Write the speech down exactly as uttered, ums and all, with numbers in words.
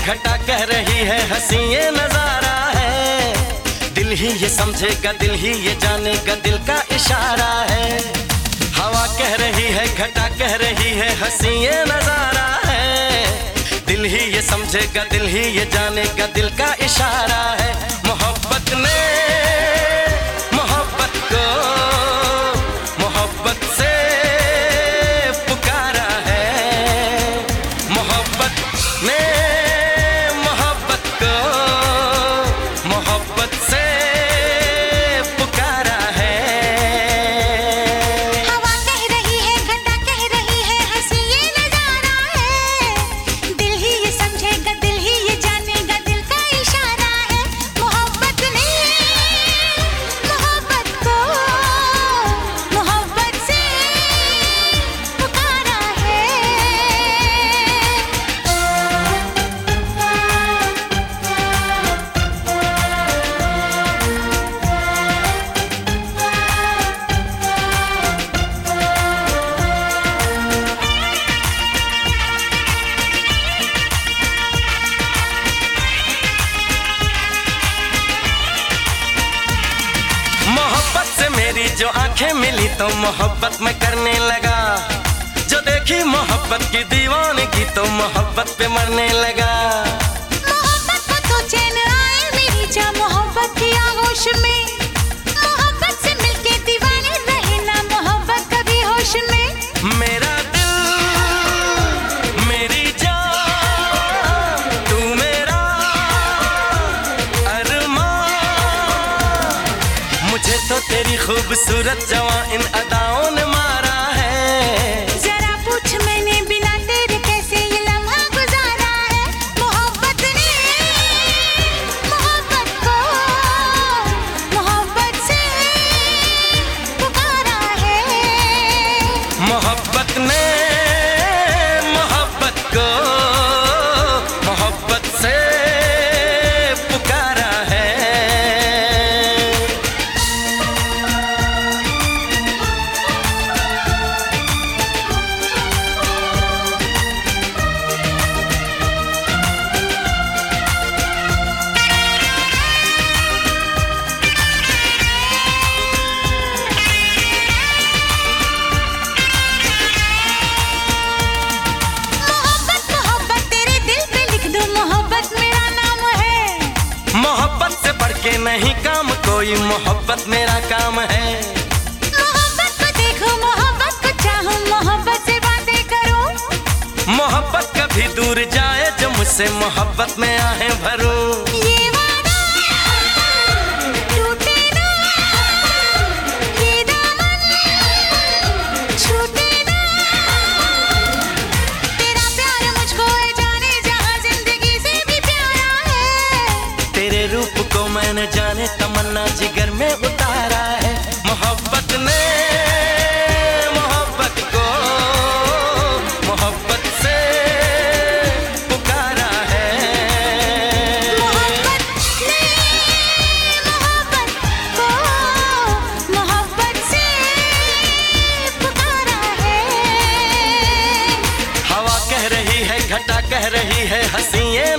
घटा कह रही है हंसी ये नजारा है। दिल ही ये समझेगा, दिल ही ये जानेगा, दिल का इशारा है। हवा कह रही है, घटा कह रही है हंसी ये नजारा है। दिल ही ये समझेगा, दिल ही ये जानेगा, दिल का इशारा है। मोहब्बत ने मोहब्बत को मोहब्बत से पुकारा है। मोहब्बत ने मोहब्बत को मोहब्बत से पुकारा है। हवा कह रही है, घटा कह रही है हंसी ये नजारा है। दिल ही ये समझेगा, दिल ही ये जानेगा, दिल का इशारा है। मोहब्बत ने मोहब्बत को मोहब्बत से पुकारा है। मोहब्बत से मेरी जो आंखें मिली तो मोहब्बत में करने लगा। जो देखी मोहब्बत की दीवानगी तो मोहब्बत पे मरने लगा। मोहब्बत को तो चैन आए मेरी जा मोहब्बत की आगोश में। मोहब्बत से मिलके दीवाने रहे ना मोहब्बत कभी होश में। मेरा दिल मेरी जान तू मेरा अरमान। मुझे तो तेरी खूबसूरत जवां इन अदाओं ने मारा है। जरा पूछ मैंने बिना तेरे कैसे ये लम्हा गुजारा है। मोहब्बत ने मोहब्बत को मोहब्बत से पुकारा है। मोहब्बत ने मोहब्बत को मोहब्बत से पुकारा है। मोहब्बत मोहब्बत तेरे दिल पे लिख दूं, मोहब्बत मेरा नाम है। मोहब्बत से बढ़ के नहीं काम कोई, मोहब्बत मेरा काम है। मोहब्बत को देखो, मोहब्बत को चाहो, मोहब्बत से बातें करो। मोहब्बत कभी दूर जाए जो मुझसे मोहब्बत में आहें भरूं। ये वादा टूटे ना, ये दामन छूटे ना। तेरा प्यार मुझको है जाने जहां जिंदगी से भी प्यारा है। तेरे रूप को मैंने जाने तमन्ना जिगर में उतारा है। मोहब्बत ने मोहब्बत को मोहब्बत से पुकारा है। मोहब्बत ने मोहब्बत को मोहब्बत से पुकारा है। हवा कह रही है, घटा कह रही है हंसी ये